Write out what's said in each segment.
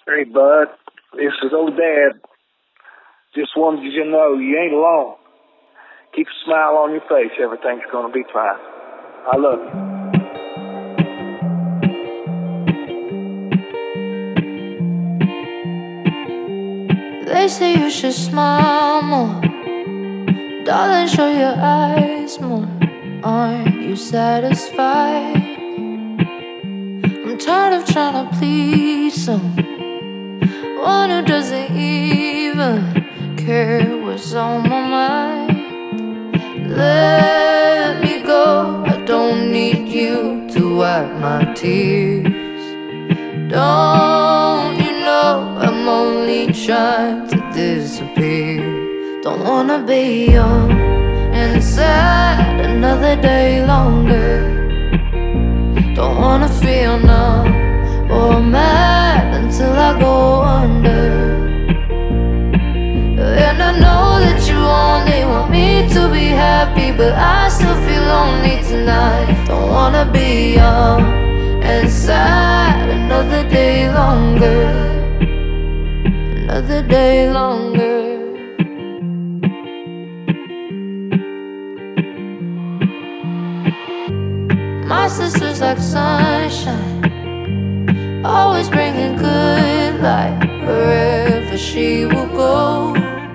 Hey, bud. This is old Dad. Just wanted you to know you ain't alone. Keep a smile on your face. Everything's going to be fine. I love you. They say you should smile more. Darling, show your eyes more. Aren't you satisfied? I'm tired of trying to please someone who doesn't even care what's on my mind. Let me go, I don't need you to wipe my tears. Don't you know I'm only trying to disappear? Don't wanna be young and sad another day longer. Don't wanna feel numb or mad until I go under. And I know that you only want me to be happy, but I still feel lonely tonight. Don't wanna be young and sad another day longer. Another day longer. My sister's like sunshine, always bringing good light wherever she will go.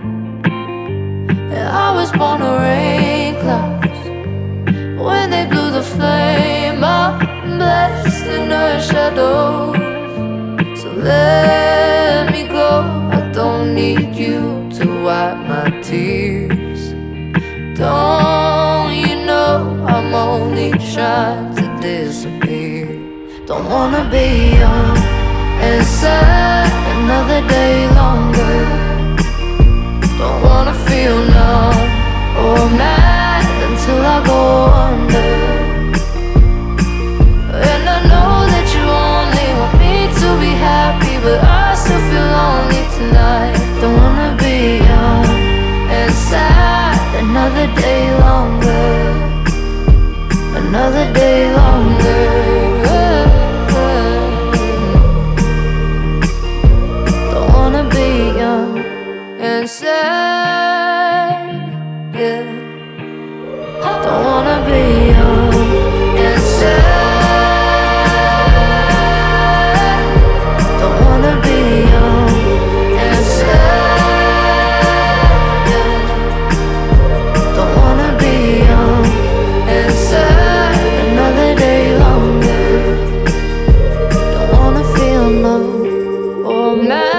And I was born to rain clouds when they blew the flame out, blessed in her shadows. So let me go, I don't need you to wipe my tears. Don't you know I'm only trying to disappear? Don't wanna be young and sad another day longer. Don't wanna feel numb or mad until I go under. And I know that you only want me to be happy, but I still feel lonely tonight. Don't wanna be young and sad another day longer. Another day longer. Don't wanna be young and sad, yeah. Don't wanna be young and sad. Don't wanna be young and sad, yeah. Don't wanna be young and sad another day longer. Don't wanna feel numb or mad